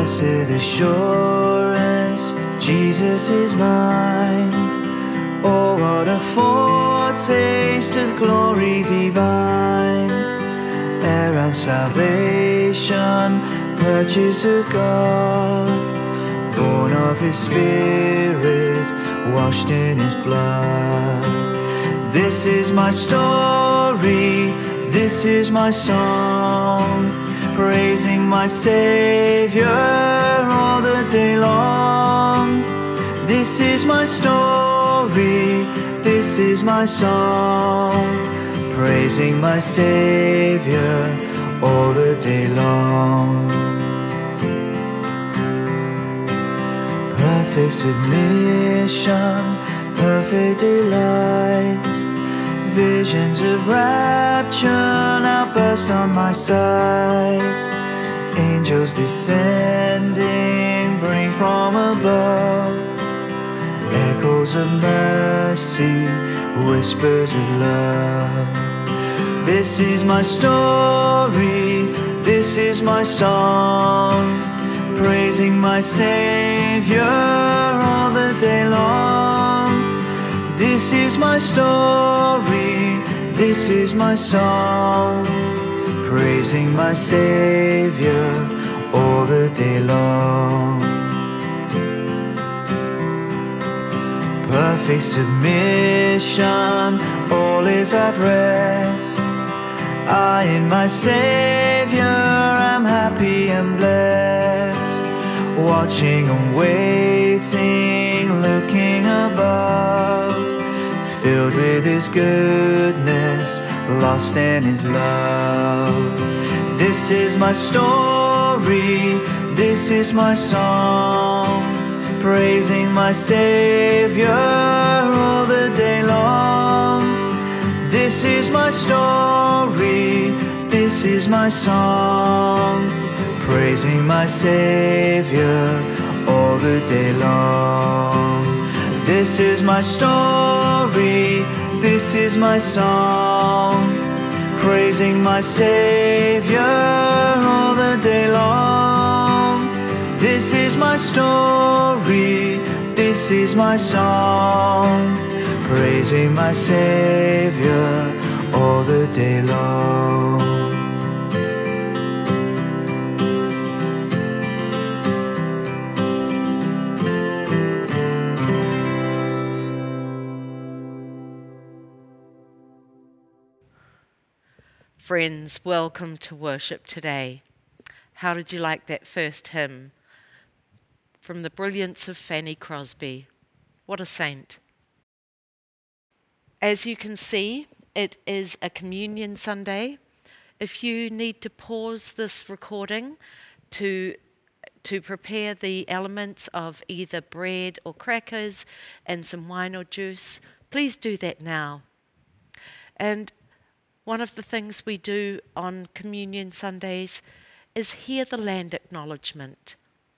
Blessed assurance, Jesus is mine. Oh, what a foretaste of glory divine. Heir of salvation, purchase of God, born of His Spirit, washed in His blood. This is my story, this is my song, praising my Savior all the day long. This is my story, this is my song, praising my Savior all the day long. Perfect submission, perfect delight, visions of rapture now burst on my sight. Angels descending bring from above echoes of mercy, whispers of love. This is my story, this is my song, praising my Savior all the day long. This is my story, this is my song, praising my Savior all the day long. Perfect submission, all is at rest. I in my Savior am happy and blessed, watching and waiting, looking above, filled with His goodness, lost in His love. This is my story, this is my song, praising my Savior all the day long. This is my story, this is my song, praising my Savior all the day long. This is my story, this is my song, praising my Savior all the day long. This is my story, this is my song, praising my Savior all the day long. Friends, welcome to worship today. How did you like that first hymn? From the brilliance of Fanny Crosby. What a saint. As you can see, it is a communion Sunday. If you need to pause this recording to prepare the elements of either bread or crackers and some wine or juice, please do that now. And one of the things we do on Communion Sundays is hear the land acknowledgement.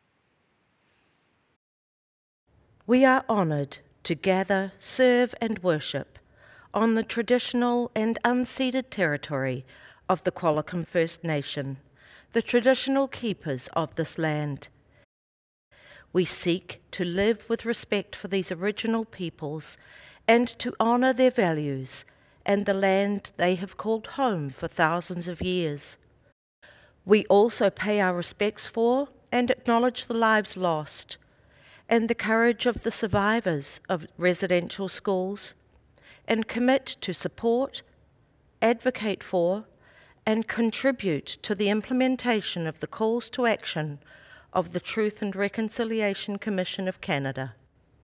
We are honoured to gather, serve and worship on the traditional and unceded territory of the Qualicum First Nation, the traditional keepers of this land. We seek to live with respect for these original peoples and to honour their values and the land they have called home for thousands of years. We also pay our respects for and acknowledge the lives lost and the courage of the survivors of residential schools, and commit to support, advocate for, and contribute to the implementation of the calls to action of the Truth and Reconciliation Commission of Canada.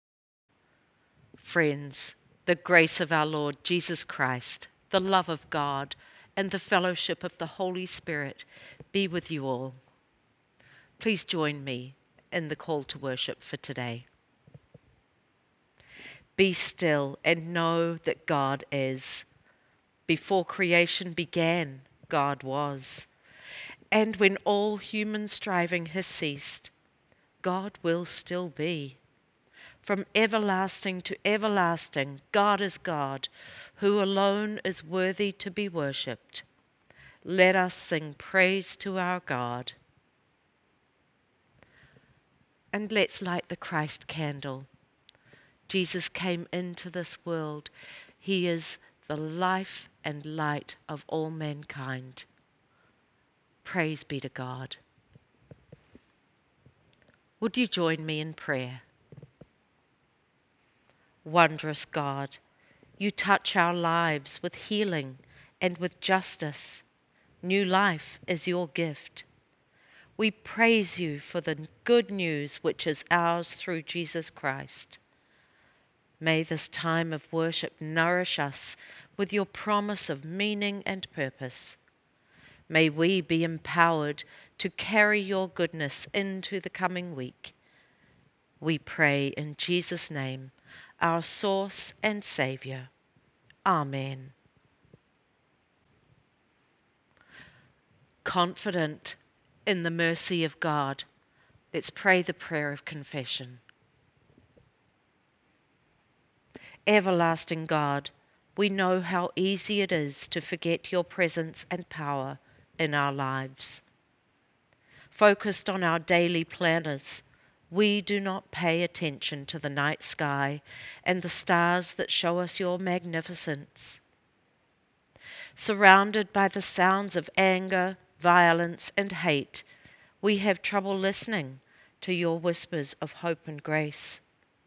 Friends, the grace of our Lord Jesus Christ, the love of God, and the fellowship of the Holy Spirit be with you all. Please join me in the call to worship for today. Be still and know that God is. Before creation began, God was. And when all human striving has ceased, God will still be. From everlasting to everlasting, God is God, who alone is worthy to be worshipped. Let us sing praise to our God. And let's light the Christ candle. Jesus came into this world. He is the life and light of all mankind. Praise be to God. Would you join me in prayer? Wondrous God, you touch our lives with healing and with justice. New life is your gift. We praise you for the good news which is ours through Jesus Christ. May this time of worship nourish us with your promise of meaning and purpose. May we be empowered to carry your goodness into the coming week. We pray in Jesus' name, our source and Saviour. Amen. Confident in the mercy of God, let's pray the prayer of confession. Everlasting God, we know how easy it is to forget your presence and power in our lives. Focused on our daily planners, we do not pay attention to the night sky and the stars that show us your magnificence. Surrounded by the sounds of anger, violence, and hate, we have trouble listening to your whispers of hope and grace.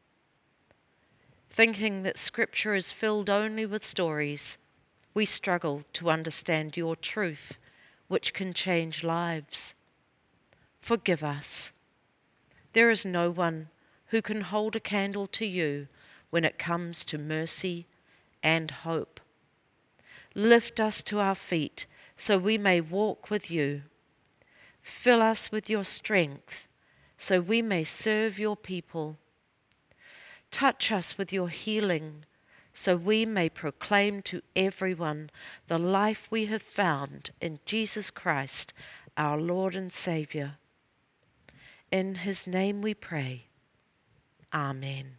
Thinking that Scripture is filled only with stories, we struggle to understand your truth, which can change lives. Forgive us. There is no one who can hold a candle to you when it comes to mercy and hope. Lift us to our feet so we may walk with you. Fill us with your strength so we may serve your people. Touch us with your healing so we may proclaim to everyone the life we have found in Jesus Christ, our Lord and Saviour. In his name we pray. Amen.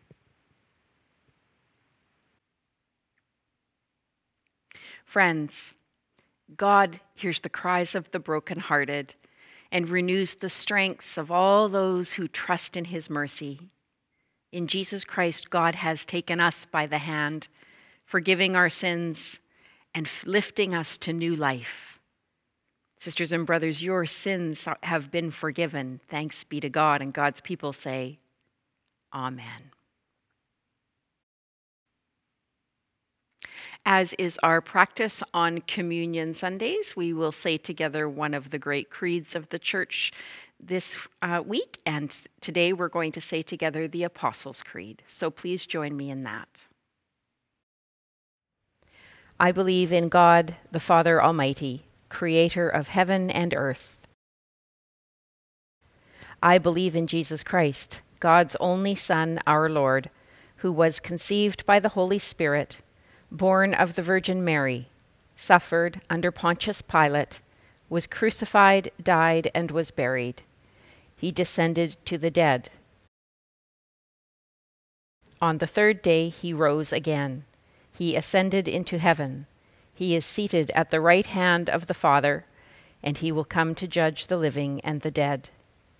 Friends, God hears the cries of the brokenhearted and renews the strengths of all those who trust in his mercy. In Jesus Christ, God has taken us by the hand, forgiving our sins and lifting us to new life. Sisters and brothers, your sins have been forgiven. Thanks be to God, and God's people say, Amen. As is our practice on Communion Sundays, we will say together one of the great creeds of the Church this week, and today we're going to say together the Apostles' Creed. So please join me in that. I believe in God, the Father Almighty, creator of heaven and earth. I believe in Jesus Christ, God's only Son, our Lord, who was conceived by the Holy Spirit, born of the Virgin Mary, suffered under Pontius Pilate, was crucified, died, and was buried. He descended to the dead. On the third day he rose again. He ascended into heaven. He is seated at the right hand of the Father, and he will come to judge the living and the dead.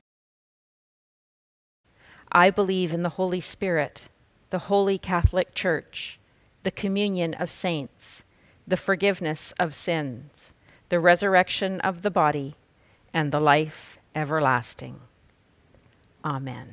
I believe in the Holy Spirit, the Holy Catholic Church, the communion of saints, the forgiveness of sins, the resurrection of the body, and the life everlasting. Amen.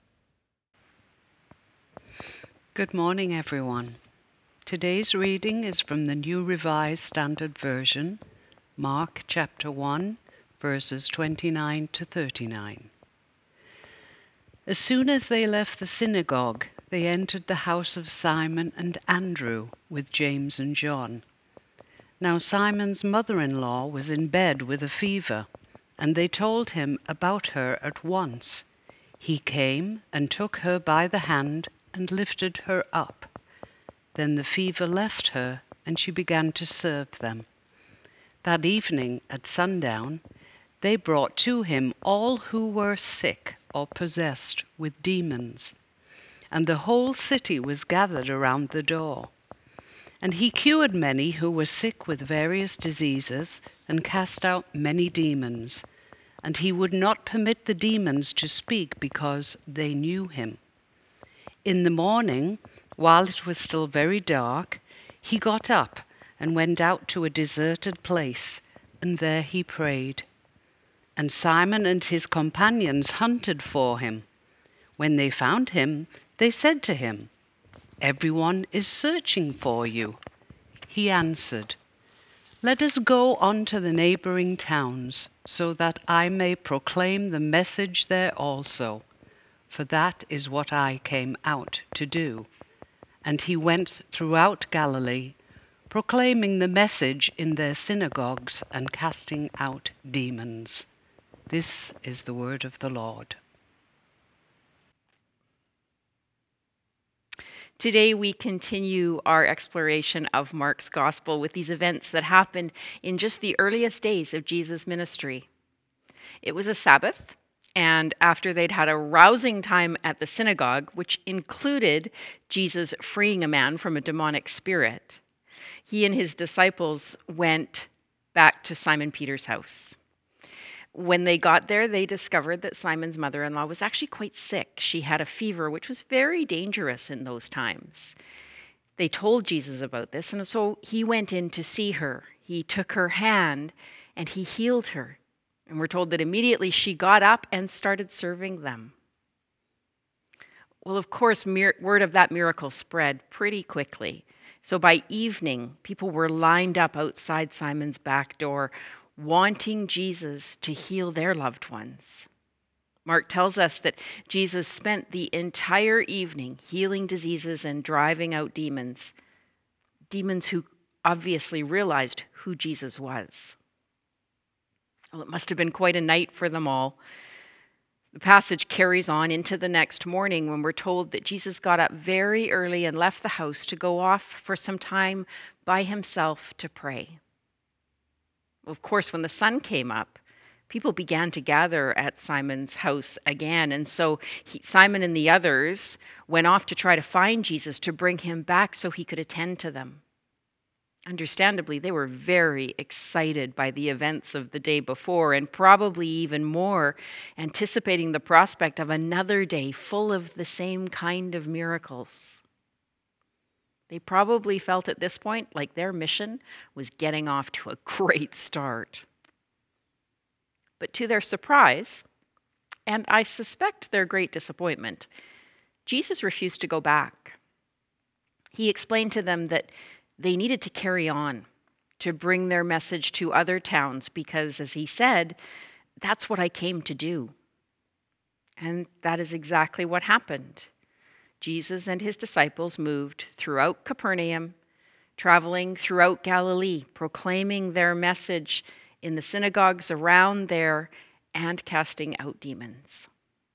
Good morning, everyone. Today's reading is from the New Revised Standard Version, Mark chapter 1, verses 29 to 39. As soon as they left the synagogue, they entered the house of Simon and Andrew with James and John. Now Simon's mother-in-law was in bed with a fever, and they told him about her at once. He came and took her by the hand and lifted her up. Then the fever left her, and she began to serve them. That evening at sundown, they brought to him all who were sick or possessed with demons, and the whole city was gathered around the door. And he cured many who were sick with various diseases, and cast out many demons. and he would not permit the demons to speak because they knew him. In the morning, while it was still very dark, he got up and went out to a deserted place, and there he prayed. And Simon and his companions hunted for him. When they found him, they said to him, "Everyone is searching for you." He answered, "Let us go on to the neighboring towns, so that I may proclaim the message there also, for that is what I came out to do." And he went throughout Galilee, proclaiming the message in their synagogues and casting out demons. This is the word of the Lord. Today we continue our exploration of Mark's gospel with these events that happened in just the earliest days of Jesus' ministry. It was a Sabbath, and after they'd had a rousing time at the synagogue, which included Jesus freeing a man from a demonic spirit, he and his disciples went back to Simon Peter's house. When they got there, they discovered that Simon's mother-in-law was actually quite sick. She had a fever, which was very dangerous in those times. They told Jesus about this, and so he went in to see her. He took her hand, and he healed her. And we're told that immediately she got up and started serving them. Well, of course, word of that miracle spread pretty quickly. So by evening, people were lined up outside Simon's back door, wanting Jesus to heal their loved ones. Mark tells us that Jesus spent the entire evening healing diseases and driving out demons, demons who obviously realized who Jesus was. Well, it must have been quite a night for them all. The passage carries on into the next morning when we're told that Jesus got up very early and left the house to go off for some time by himself to pray. Of course, when the sun came up, people began to gather at Simon's house again. And so Simon and the others went off to try to find Jesus to bring him back so he could attend to them. Understandably, they were very excited by the events of the day before, and probably even more anticipating the prospect of another day full of the same kind of miracles. They probably felt at this point like their mission was getting off to a great start. But to their surprise, and I suspect their great disappointment, Jesus refused to go back. He explained to them that they needed to carry on, to bring their message to other towns, because, as he said, that's what I came to do. And that is exactly what happened. Jesus and his disciples moved throughout Capernaum, traveling throughout Galilee, proclaiming their message in the synagogues around there and casting out demons.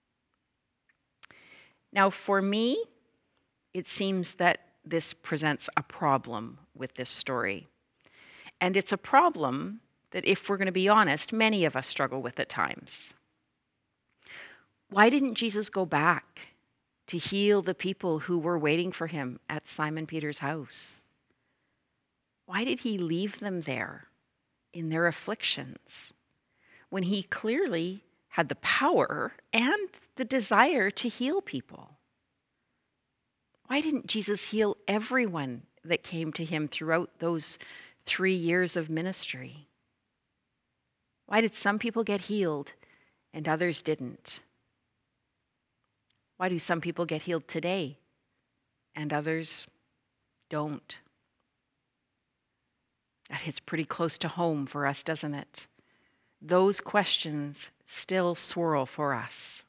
Now, for me, it seems that this presents a problem with this story. And it's a problem that, if we're going to be honest, many of us struggle with at times. Why didn't Jesus go back to heal the people who were waiting for him at Simon Peter's house? Why did he leave them there in their afflictions when he clearly had the power and the desire to heal people? Why didn't Jesus heal everyone that came to him throughout those 3 years of ministry? Why did some people get healed and others didn't? Why do some people get healed today and others don't? That hits pretty close to home for us, doesn't it? Those questions still swirl for us.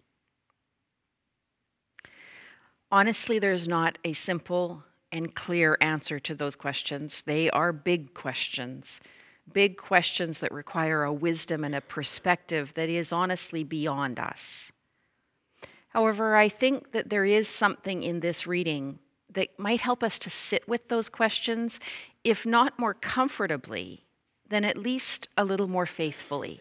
Honestly, there's not a simple and clear answer to those questions. They are big questions that require a wisdom and a perspective that is honestly beyond us. However, I think that there is something in this reading that might help us to sit with those questions, if not more comfortably, then at least a little more faithfully.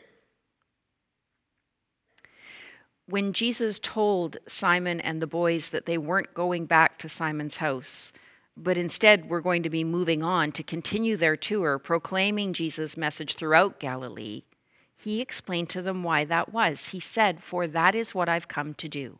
When Jesus told Simon and the boys that they weren't going back to Simon's house, but instead were going to be moving on to continue their tour, proclaiming Jesus' message throughout Galilee, he explained to them why that was. He said, "For that is what I've come to do."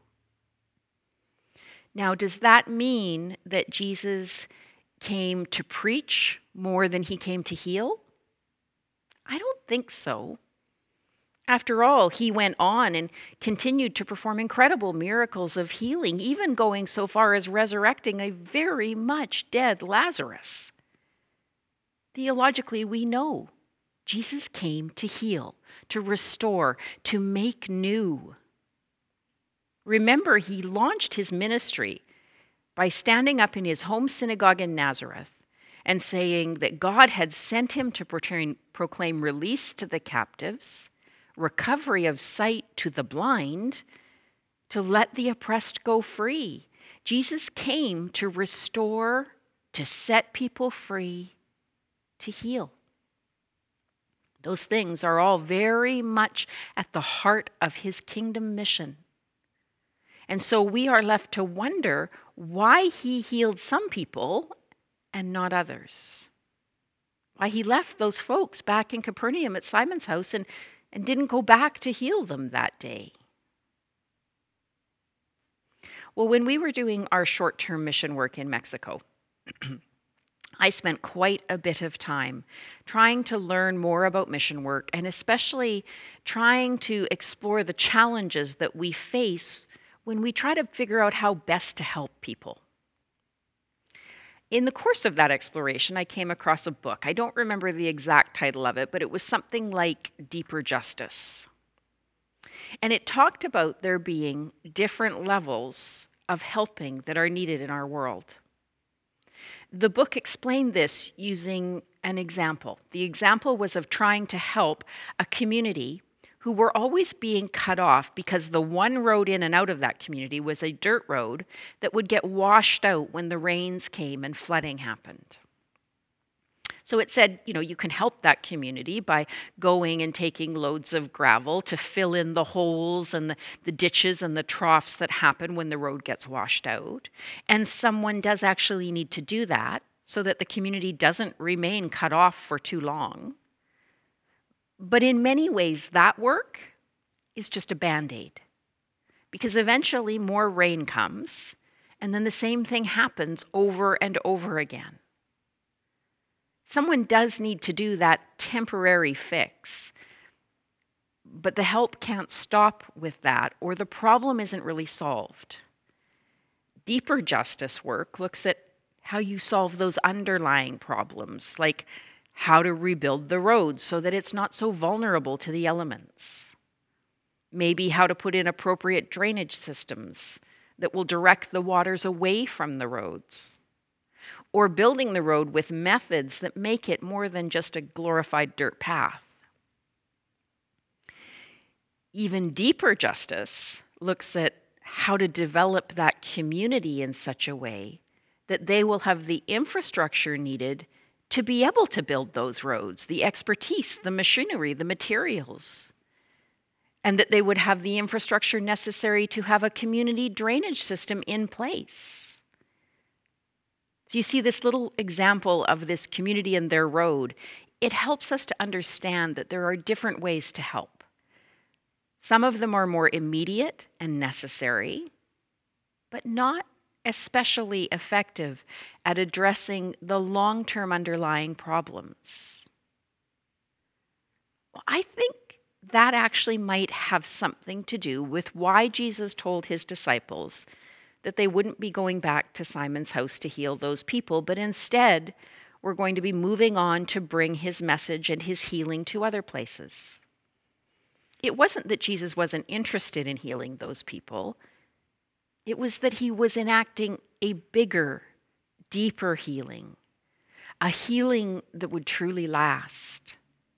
Now, does that mean that Jesus came to preach more than he came to heal? I don't think so. After all, he went on and continued to perform incredible miracles of healing, even going so far as resurrecting a very much dead Lazarus. Theologically, we know Jesus came to heal, to restore, to make new. Remember, he launched his ministry by standing up in his home synagogue in Nazareth and saying that God had sent him to proclaim release to the captives, recovery of sight to the blind, to let the oppressed go free. Jesus came to restore, to set people free, to heal. Those things are all very much at the heart of his kingdom mission. And so we are left to wonder why he healed some people and not others. Why he left those folks back in Capernaum at Simon's house and didn't go back to heal them that day. Well, when we were doing our short-term mission work in Mexico, I spent quite a bit of time trying to learn more about mission work, and especially trying to explore the challenges that we face when we try to figure out how best to help people. In the course of that exploration, I came across a book. I don't remember the exact title of it, but it was something like Deeper Justice. And it talked about there being different levels of helping that are needed in our world. The book explained this using an example. The example was of trying to help a community who were always being cut off because the one road in and out of that community was a dirt road that would get washed out when the rains came and flooding happened. So it said, you can help that community by going and taking loads of gravel to fill in the holes and the ditches and the troughs that happen when the road gets washed out. And someone does actually need to do that so that the community doesn't remain cut off for too long. But in many ways, that work is just a Band-Aid, because eventually more rain comes, and then the same thing happens over and over again. Someone does need to do that temporary fix, but the help can't stop with that, or the problem isn't really solved. Deeper justice work looks at how you solve those underlying problems, like how to rebuild the roads so that it's not so vulnerable to the elements. Maybe how to put in appropriate drainage systems that will direct the waters away from the roads. Or building the road with methods that make it more than just a glorified dirt path. Even deeper justice looks at how to develop that community in such a way that they will have the infrastructure needed to be able to build those roads, the expertise, the machinery, the materials, and that they would have the infrastructure necessary to have a community drainage system in place. So you see this little example of this community and their road. It helps us to understand that there are different ways to help. Some of them are more immediate and necessary, but not especially effective at addressing the long-term underlying problems. Well, I think that actually might have something to do with why Jesus told his disciples that they wouldn't be going back to Simon's house to heal those people, but instead were going to be moving on to bring his message and his healing to other places. It wasn't that Jesus wasn't interested in healing those people. It was that he was enacting a bigger, deeper healing, a healing that would truly last.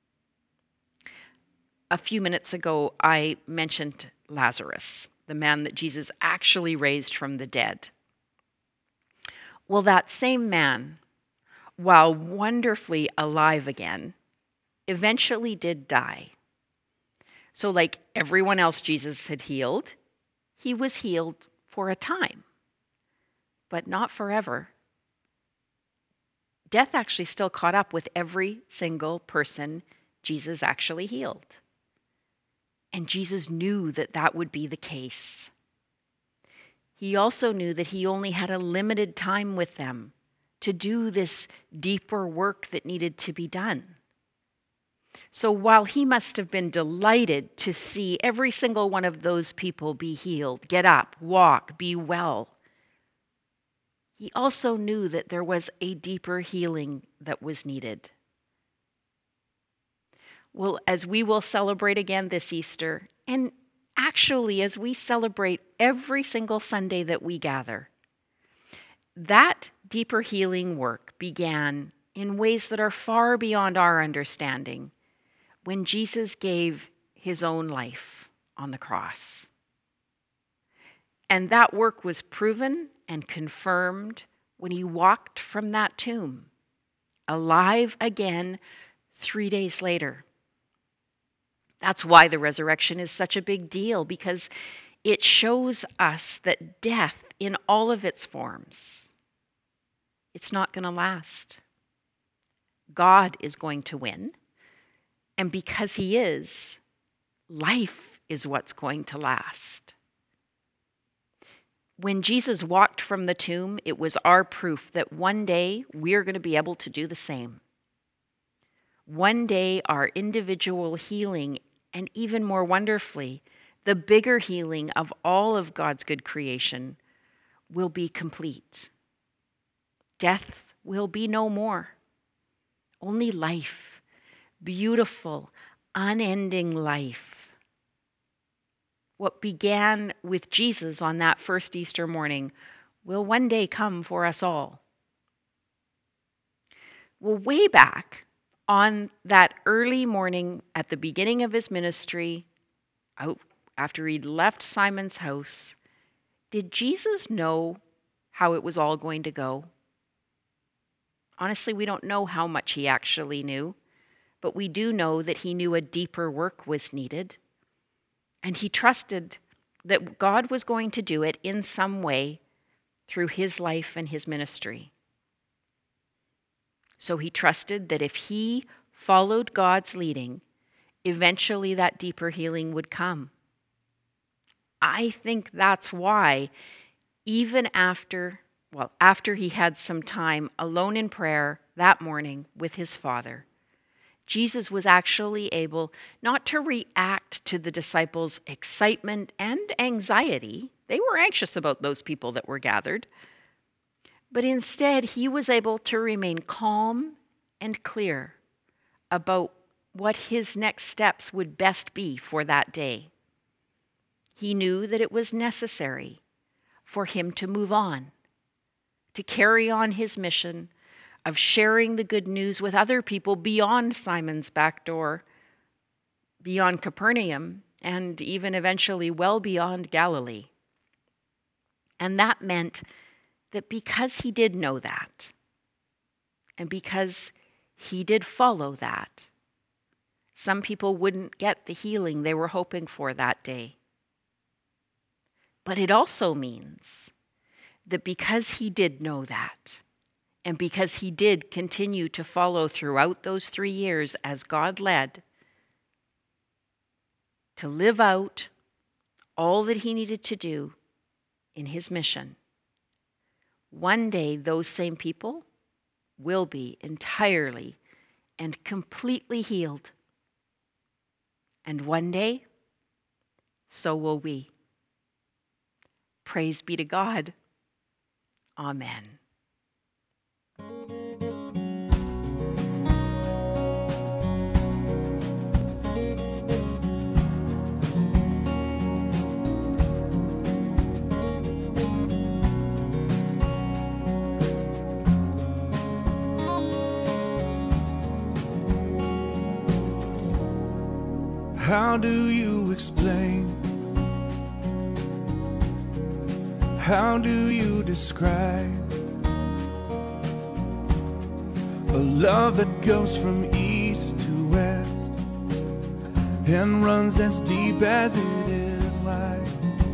A few minutes ago, I mentioned Lazarus, the man that Jesus actually raised from the dead. Well, that same man, while wonderfully alive again, eventually did die. So like everyone else Jesus had healed, he was healed for a time, but not forever. Death actually still caught up with every single person Jesus actually healed. And Jesus knew that that would be the case. He also knew that he only had a limited time with them to do this deeper work that needed to be done. So while he must have been delighted to see every single one of those people be healed, get up, walk, be well, he also knew that there was a deeper healing that was needed. Well, as we will celebrate again this Easter, and actually as we celebrate every single Sunday that we gather, that deeper healing work began in ways that are far beyond our understanding when Jesus gave his own life on the cross. And that work was proven and confirmed when he walked from that tomb, alive again 3 days later. That's why the resurrection is such a big deal, because it shows us that death in all of its forms, it's not going to last. God is going to win. And because he is, life is what's going to last. When Jesus walked from the tomb, it was our proof that one day we're going to be able to do the same. One day our individual healing, and even more wonderfully, the bigger healing of all of God's good creation, will be complete. Death will be no more. Only life, beautiful, unending life. What began with Jesus on that first Easter morning will one day come for us all. Well, way back on that early morning at the beginning of his ministry, out after he'd left Simon's house, did Jesus know how it was all going to go? Honestly, we don't know how much he actually knew, but we do know that he knew a deeper work was needed. And he trusted that God was going to do it in some way through his life and his ministry. So he trusted that if he followed God's leading, eventually that deeper healing would come. I think that's why, even after he had some time alone in prayer that morning with his Father, Jesus was actually able not to react to the disciples' excitement and anxiety. They were anxious about those people that were gathered. But instead, he was able to remain calm and clear about what his next steps would best be for that day. He knew that it was necessary for him to move on, to carry on his mission of sharing the good news with other people beyond Simon's back door, beyond Capernaum, and even eventually well beyond Galilee. And that meant that because he did know that, and because he did follow that, some people wouldn't get the healing they were hoping for that day. But it also means that because he did know that, and because he did continue to follow throughout those 3 years as God led, to live out all that he needed to do in his mission, one day those same people will be entirely and completely healed. And one day, so will we. Praise be to God. Amen. How do you explain? How do you describe a love that goes from east to west and runs as deep as it is wide?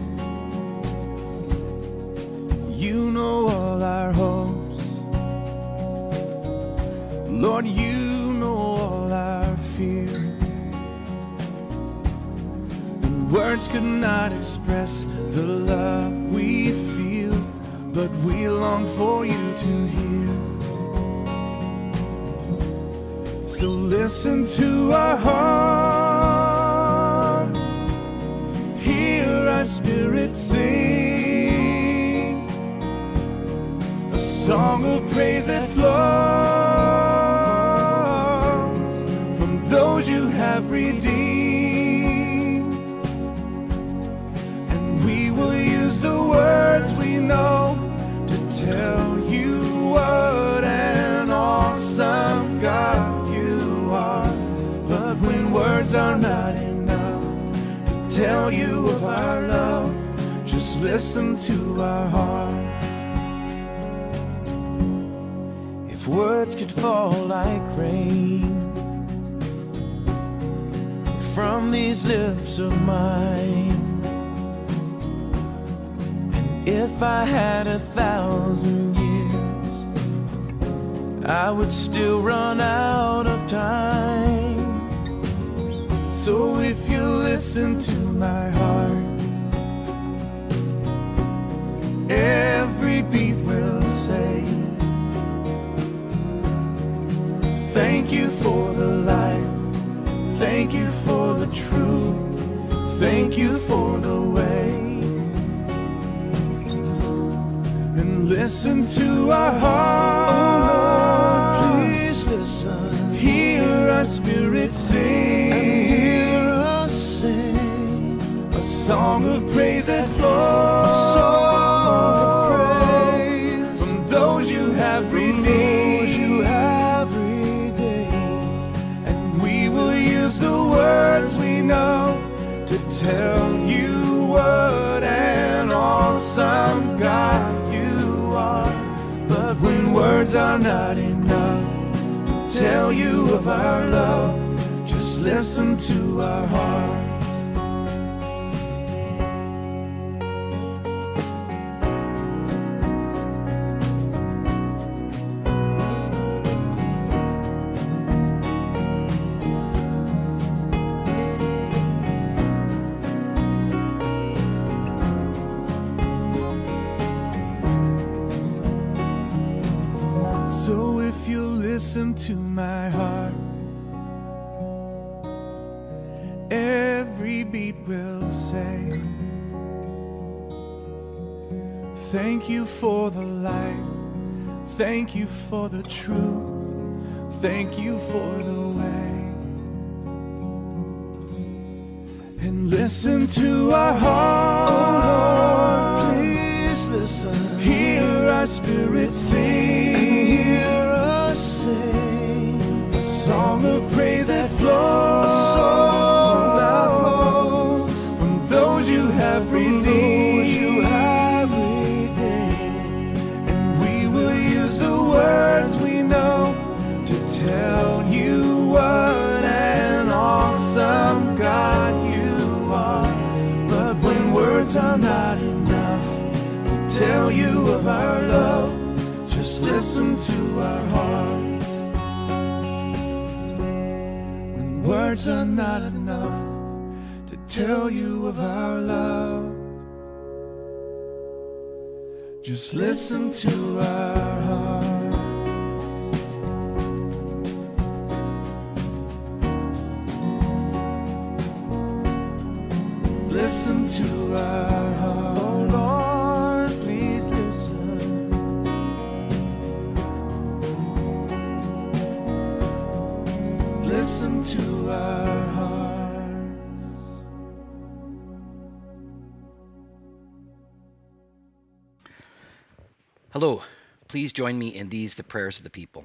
You know all our hopes, Lord, you know all our fears. Words could not express the love we feel, but we long for you to hear. So listen to our heart, hear our spirit sing, a song of praise that flows from those you have redeemed. Words we know to tell you what an awesome God you are. But when words are not enough to tell you of our love, just listen to our hearts. If words could fall like rain from these lips of mine, if I had 1,000 years, I would still run out of time. So if you listen to my heart, every beat will say, thank you for the life, thank you for the truth, thank you for the way. Listen to our heart, oh Lord, please listen. Hear our spirit sing, and hear us sing, a song of praise that flows, a song of praise from those you have redeemed, and we will use the words we know to tell you what an awesome God. But when words are not enough to tell you of our love, just listen to our hearts. So if you listen to my heart, every beat will say, thank you for the light, thank you for the truth, thank you for the way. And listen to our heart, oh Lord, please listen. Hear our spirit sing, and hear us sing, a song of praise that flows, a song that flows from those you have redeemed, and we will use the words we know to tell you what an awesome God you are. But when words are not enough to tell you of our love, just listen to our hearts. When words are not enough to tell you of our love, just listen to our hearts. Listen to our heart, oh Lord, please listen. Listen to our hearts. Hello, please join me in these, the prayers of the people.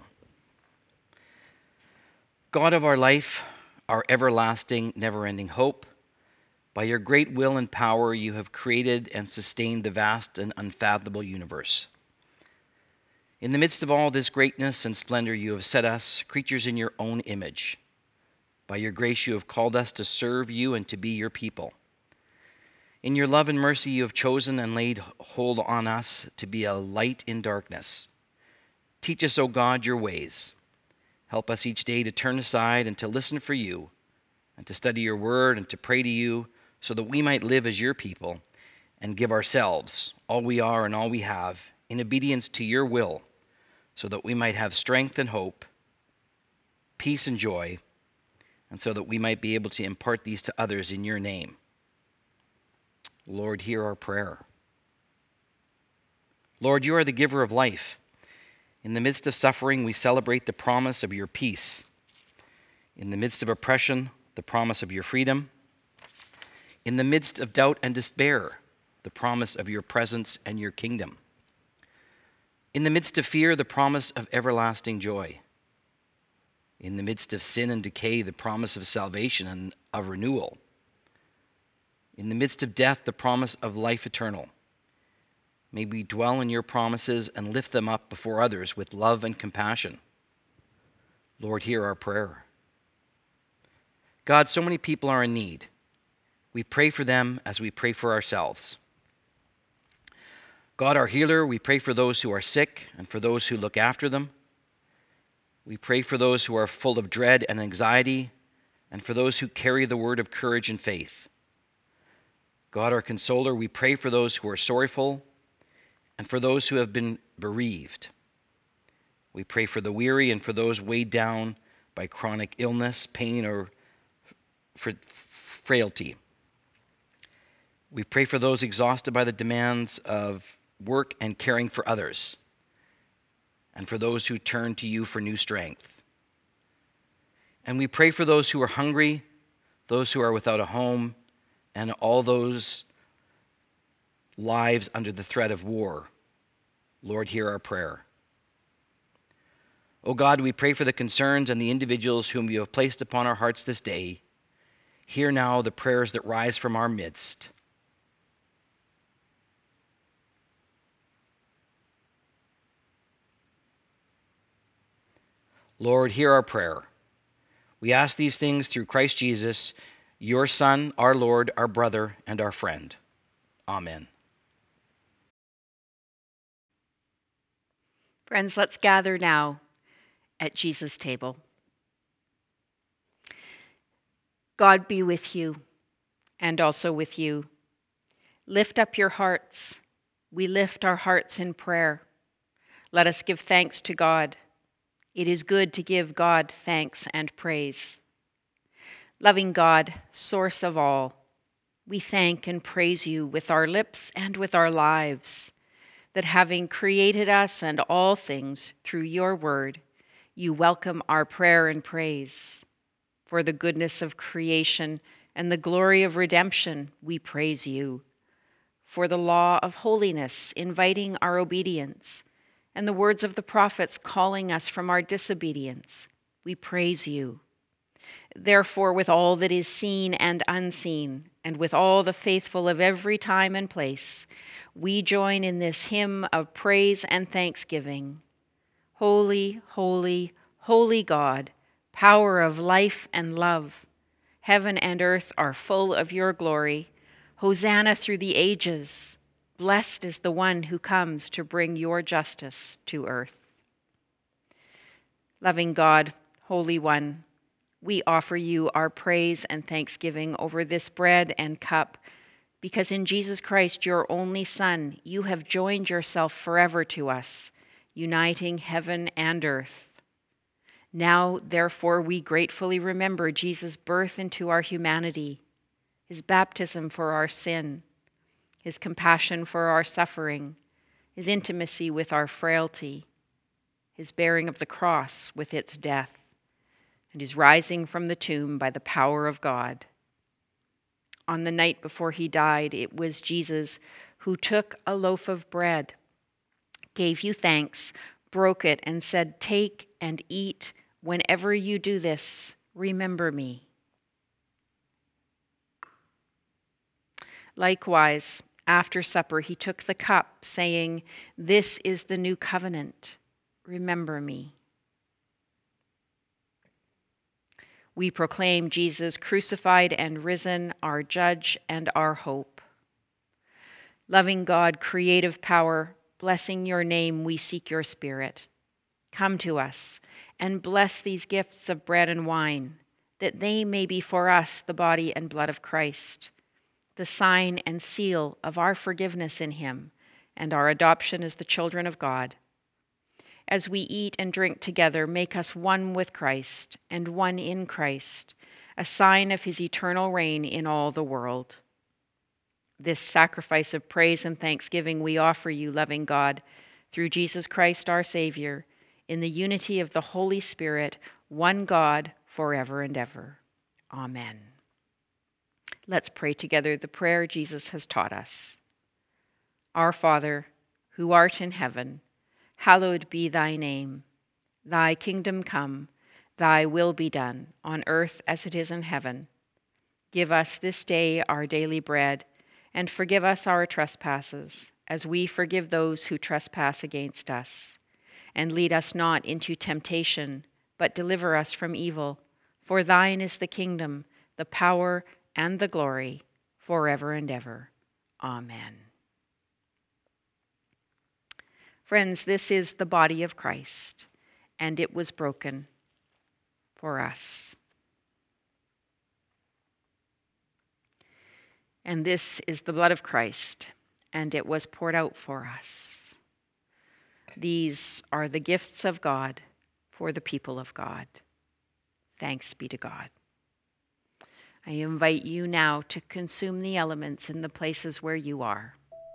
God of our life, our everlasting, never-ending hope, by your great will and power, you have created and sustained the vast and unfathomable universe. In the midst of all this greatness and splendor, you have set us, creatures in your own image. By your grace, you have called us to serve you and to be your people. In your love and mercy, you have chosen and laid hold on us to be a light in darkness. Teach us, O God, your ways. Help us each day to turn aside and to listen for you, and to study your word and to pray to you, so that we might live as your people and give ourselves, all we are and all we have, in obedience to your will, so that we might have strength and hope, peace and joy, and so that we might be able to impart these to others in your name. Lord, hear our prayer. Lord, you are the giver of life. In the midst of suffering, we celebrate the promise of your peace. In the midst of oppression, the promise of your freedom. In the midst of doubt and despair, the promise of your presence and your kingdom. In the midst of fear, the promise of everlasting joy. In the midst of sin and decay, the promise of salvation and of renewal. In the midst of death, the promise of life eternal. May we dwell in your promises and lift them up before others with love and compassion. Lord, hear our prayer. God, so many people are in need. We pray for them as we pray for ourselves. God, our healer, we pray for those who are sick and for those who look after them. We pray for those who are full of dread and anxiety and for those who carry the word of courage and faith. God, our consoler, we pray for those who are sorrowful and for those who have been bereaved. We pray for the weary and for those weighed down by chronic illness, pain, or frailty. We pray for those exhausted by the demands of work and caring for others, and for those who turn to you for new strength. And we pray for those who are hungry, those who are without a home, and all those lives under the threat of war. Lord, hear our prayer. O God, we pray for the concerns and the individuals whom you have placed upon our hearts this day. Hear now the prayers that rise from our midst. Lord, hear our prayer. We ask these things through Christ Jesus, your Son, our Lord, our brother, and our friend. Amen. Friends, let's gather now at Jesus' table. God be with you, and also with you. Lift up your hearts. We lift our hearts in prayer. Let us give thanks to God. It is good to give God thanks and praise. Loving God, source of all, we thank and praise you with our lips and with our lives, that having created us and all things through your word, you welcome our prayer and praise. For the goodness of creation and the glory of redemption, we praise you. For the law of holiness, inviting our obedience, and the words of the prophets calling us from our disobedience, we praise you. Therefore, with all that is seen and unseen, and with all the faithful of every time and place, we join in this hymn of praise and thanksgiving. Holy, holy, holy God, power of life and love, heaven and earth are full of your glory. Hosanna through the ages. Blessed is the one who comes to bring your justice to earth. Loving God, Holy One, we offer you our praise and thanksgiving over this bread and cup, because in Jesus Christ, your only Son, you have joined yourself forever to us, uniting heaven and earth. Now, therefore, we gratefully remember Jesus' birth into our humanity, his baptism for our sin, his compassion for our suffering, his intimacy with our frailty, his bearing of the cross with its death, and his rising from the tomb by the power of God. On the night before he died, it was Jesus who took a loaf of bread, gave you thanks, broke it, and said, "Take and eat. Whenever you do this, remember me." Likewise, after supper, he took the cup, saying, "This is the new covenant. Remember me." We proclaim Jesus crucified and risen, our judge and our hope. Loving God, creative power, blessing your name, we seek your spirit. Come to us and bless these gifts of bread and wine, that they may be for us the body and blood of Christ. the sign and seal of our forgiveness in him and our adoption as the children of God. As we eat and drink together, make us one with Christ and one in Christ, a sign of his eternal reign in all the world. This sacrifice of praise and thanksgiving we offer you, loving God, through Jesus Christ our Savior, in the unity of the Holy Spirit, one God, forever and ever. Amen. Let's pray together the prayer Jesus has taught us. Our Father, who art in heaven, hallowed be thy name. Thy kingdom come, thy will be done, on earth as it is in heaven. Give us this day our daily bread, and forgive us our trespasses, as we forgive those who trespass against us. And lead us not into temptation, but deliver us from evil. For thine is the kingdom, the power, and the glory, forever and ever. Amen. Friends, this is the body of Christ, and it was broken for us. And this is the blood of Christ, and it was poured out for us. These are the gifts of God for the people of God. Thanks be to God. I invite you now to consume the elements in the places where you are.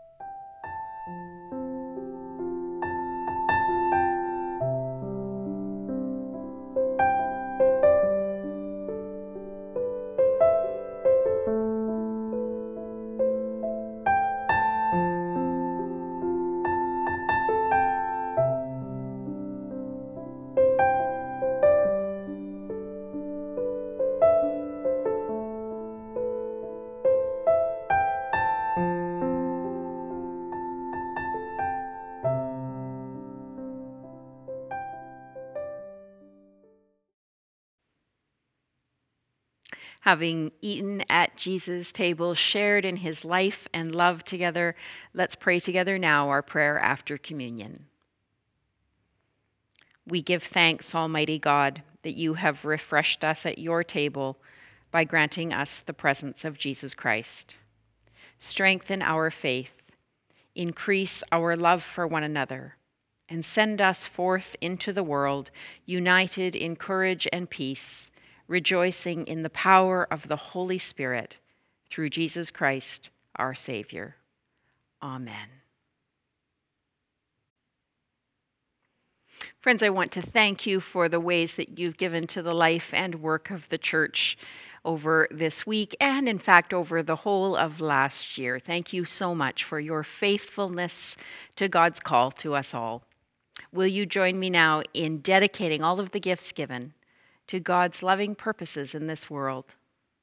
Having eaten at Jesus' table, shared in his life and love together, let's pray together now our prayer after communion. We give thanks, Almighty God, that you have refreshed us at your table by granting us the presence of Jesus Christ. Strengthen our faith, increase our love for one another, and send us forth into the world, united in courage and peace, rejoicing in the power of the Holy Spirit, through Jesus Christ, our Savior. Amen. Friends, I want to thank you for the ways that you've given to the life and work of the church over this week and, in fact, over the whole of last year. Thank you so much for your faithfulness to God's call to us all. Will you join me now in dedicating all of the gifts given to God's loving purposes in this world?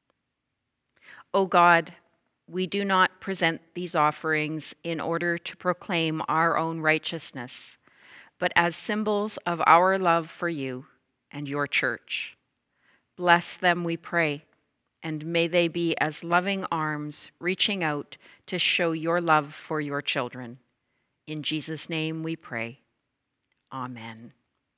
O God, we do not present these offerings in order to proclaim our own righteousness, but as symbols of our love for you and your church. Bless them, we pray, and may they be as loving arms reaching out to show your love for your children. In Jesus' name we pray. Amen.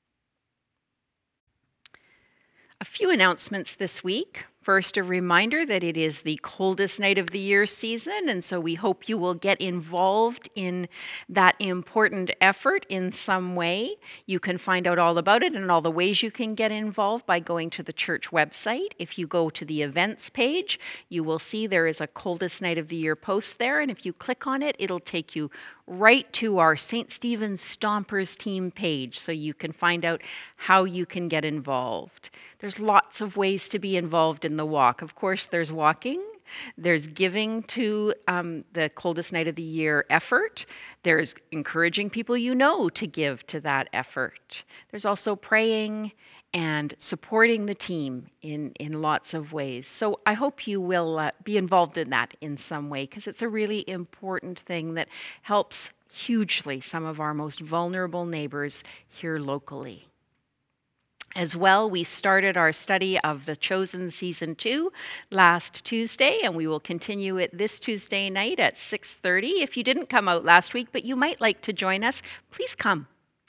A few announcements this week. First, a reminder that it is the coldest night of the year season, and so we hope you will get involved in that important effort in some way. You can find out all about it and all the ways you can get involved by going to the church website. If you go to the events page, you will see there is a coldest night of the year post there, and if you click on it, it'll take you right to our St. Stephen's Stompers team page, so you can find out how you can get involved. There's lots of ways to be involved in the walk. Of course, there's walking, there's giving to the coldest night of the year effort, there's encouraging people you know to give to that effort. There's also praying and supporting the team in lots of ways. So I hope you will be involved in that in some way, because it's a really important thing that helps hugely some of our most vulnerable neighbors here locally. As well, we started our study of The Chosen Season 2 last Tuesday, and we will continue it this Tuesday night at 6:30. If you didn't come out last week, but you might like to join us, please come.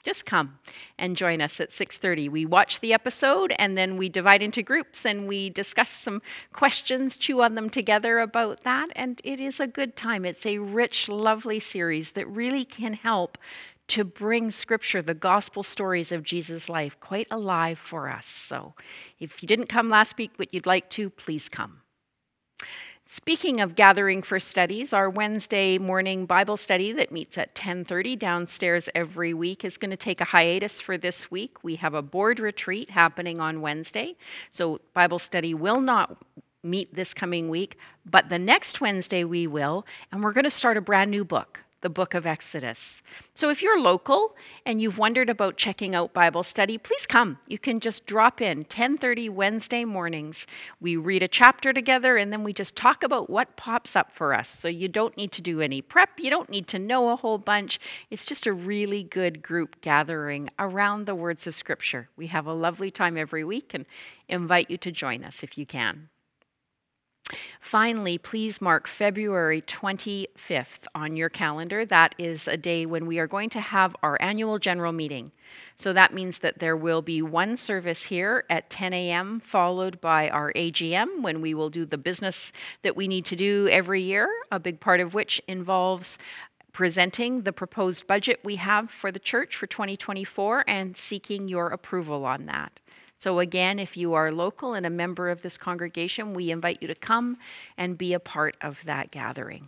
Just come and join us at 6:30. We watch the episode and then we divide into groups and we discuss some questions, chew on them together about that. And it is a good time. It's a rich, lovely series that really can help to bring Scripture, the gospel stories of Jesus' life, quite alive for us. So if you didn't come last week but you'd like to, please come. Speaking of gathering for studies, our Wednesday morning Bible study that meets at 10:30 downstairs every week is going to take a hiatus for this week. We have a board retreat happening on Wednesday, so Bible study will not meet this coming week, but the next Wednesday we will, and we're going to start a brand new book, the book of Exodus. So if you're local and you've wondered about checking out Bible study, please come. You can just drop in 10:30 Wednesday mornings. We read a chapter together and then we just talk about what pops up for us. So you don't need to do any prep. You don't need to know a whole bunch. It's just a really good group gathering around the words of Scripture. We have a lovely time every week and invite you to join us if you can. Finally, please mark February 25th on your calendar. That is a day when we are going to have our annual general meeting. So that means that there will be one service here at 10 a.m. followed by our AGM when we will do the business that we need to do every year, a big part of which involves presenting the proposed budget we have for the church for 2024 and seeking your approval on that. So again, if you are local and a member of this congregation, we invite you to come and be a part of that gathering.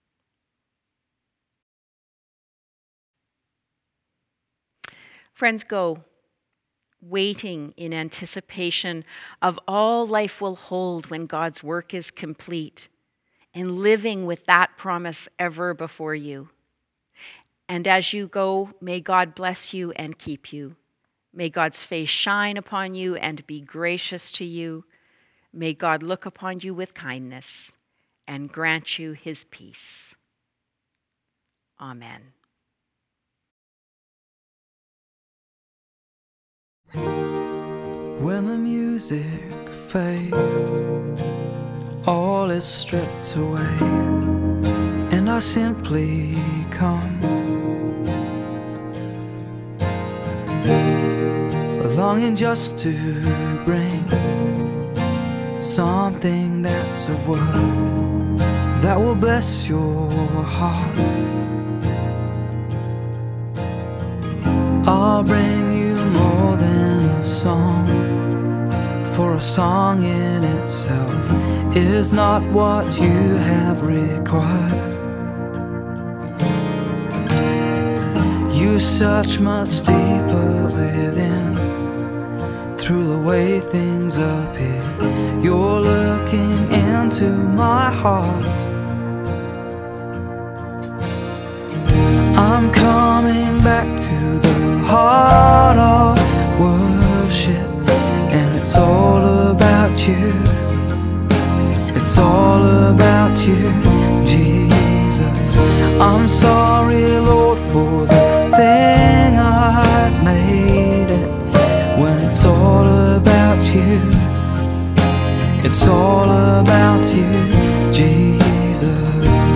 Friends, go, waiting in anticipation of all life will hold when God's work is complete, and living with that promise ever before you. And as you go, may God bless you and keep you. May God's face shine upon you and be gracious to you. May God look upon you with kindness and grant you his peace. Amen. When the music fades, all is stripped away, and I simply come, longing just to bring something that's of worth that will bless your heart. I'll bring you more than a song, for a song in itself is not what you have required. You search much deeper within, through the way things appear. You're looking into my heart. I'm coming back to the heart of worship, and it's all about you. It's all about you, Jesus. I'm sorry, Lord, for the thing I've made it. When it's all about you, it's all about you, Jesus.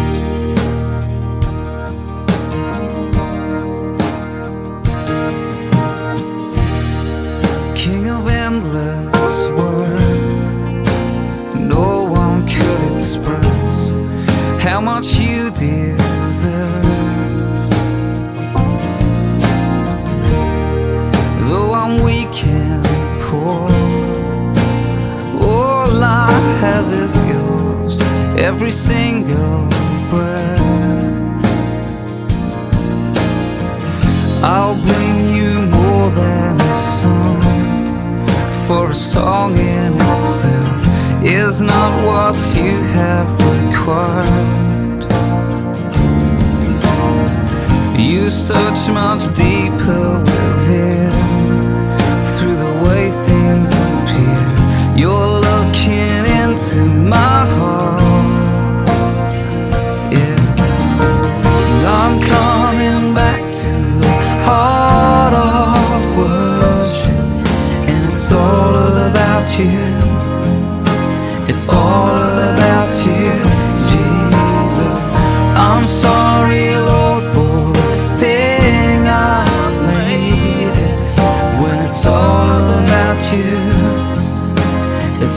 King of endless worth, no one could express how much you deserve. Though I'm weak and poor, all I have is yours, every single breath. I'll bring you more than a song, for a song in itself is not what you have required. You search much deeper within, through the way things appear. You're looking into my heart, yeah. I'm coming back to the heart of worship, and it's all about you. It's all about you, Jesus. I'm sorry, Lord, for the thing I've made.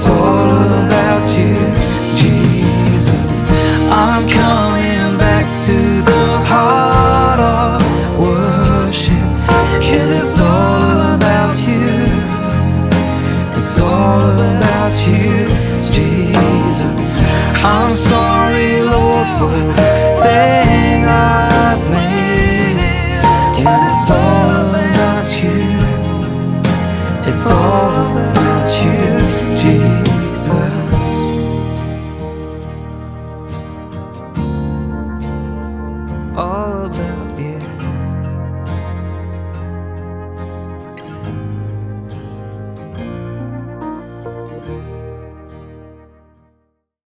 It's all about you, Jesus. I'm coming back to the heart of worship, 'cause it's all about you. It's all about you, Jesus. I'm sorry, Lord, for everything I've made, 'cause it's all about you. It's all about you, Jesus. All about